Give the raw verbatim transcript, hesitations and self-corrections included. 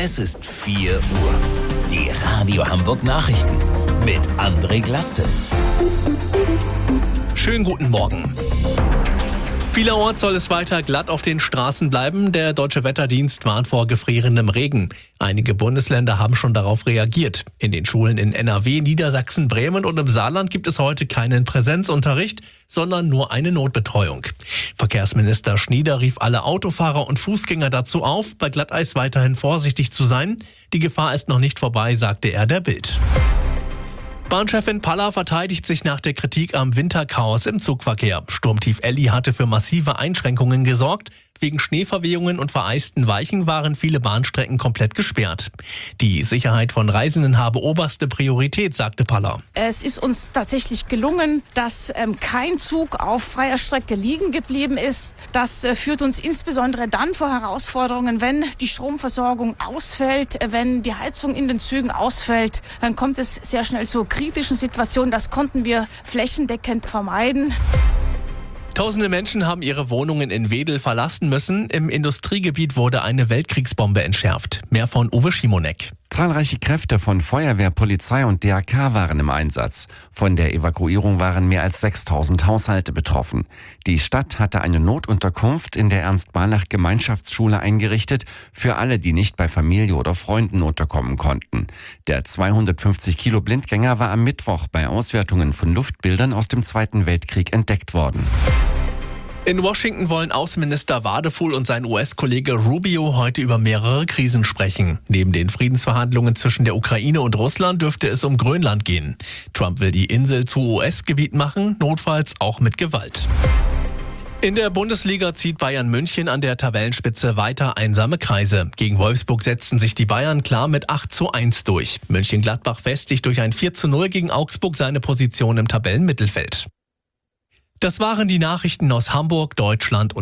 Es ist vier Uhr. Die Radio Hamburg Nachrichten mit André Glatze. Schönen guten Morgen. Vielerorts soll es weiter glatt auf den Straßen bleiben. Der Deutsche Wetterdienst warnt vor gefrierendem Regen. Einige Bundesländer haben schon darauf reagiert. In den Schulen in N R W, Niedersachsen, Bremen und im Saarland gibt es heute keinen Präsenzunterricht, sondern nur eine Notbetreuung. Verkehrsminister Schnieder rief alle Autofahrer und Fußgänger dazu auf, bei Glatteis weiterhin vorsichtig zu sein. Die Gefahr ist noch nicht vorbei, sagte er der Bild. Bahnchefin Palla verteidigt sich nach der Kritik am Winterchaos im Zugverkehr. Sturmtief Elli hatte für massive Einschränkungen gesorgt. Wegen Schneeverwehungen und vereisten Weichen waren viele Bahnstrecken komplett gesperrt. Die Sicherheit von Reisenden habe oberste Priorität, sagte Palla. Es ist uns tatsächlich gelungen, dass ähm, kein Zug auf freier Strecke liegen geblieben ist. Das äh, führt uns insbesondere dann vor Herausforderungen, wenn die Stromversorgung ausfällt, äh, wenn die Heizung in den Zügen ausfällt. Dann kommt es sehr schnell zu kritischen Situationen. Das konnten wir flächendeckend vermeiden. Tausende Menschen haben ihre Wohnungen in Wedel verlassen müssen. Im Industriegebiet wurde eine Weltkriegsbombe entschärft. Mehr von Uwe Schimonek. Zahlreiche Kräfte von Feuerwehr, Polizei und D R K waren im Einsatz. Von der Evakuierung waren mehr als sechstausend Haushalte betroffen. Die Stadt hatte eine Notunterkunft in der Ernst-Barlach-Gemeinschaftsschule eingerichtet für alle, die nicht bei Familie oder Freunden unterkommen konnten. Der zweihundertfünfzig Kilo Blindgänger war am Mittwoch bei Auswertungen von Luftbildern aus dem Zweiten Weltkrieg entdeckt worden. In Washington wollen Außenminister Wadefuhl und sein U S-Kollege Rubio heute über mehrere Krisen sprechen. Neben den Friedensverhandlungen zwischen der Ukraine und Russland dürfte es um Grönland gehen. Trump will die Insel zu U S-Gebiet machen, notfalls auch mit Gewalt. In der Bundesliga zieht Bayern München an der Tabellenspitze weiter einsame Kreise. Gegen Wolfsburg setzten sich die Bayern klar mit acht zu eins durch. Mönchengladbach festigt durch ein vier zu null gegen Augsburg seine Position im Tabellenmittelfeld. Das waren die Nachrichten aus Hamburg, Deutschland und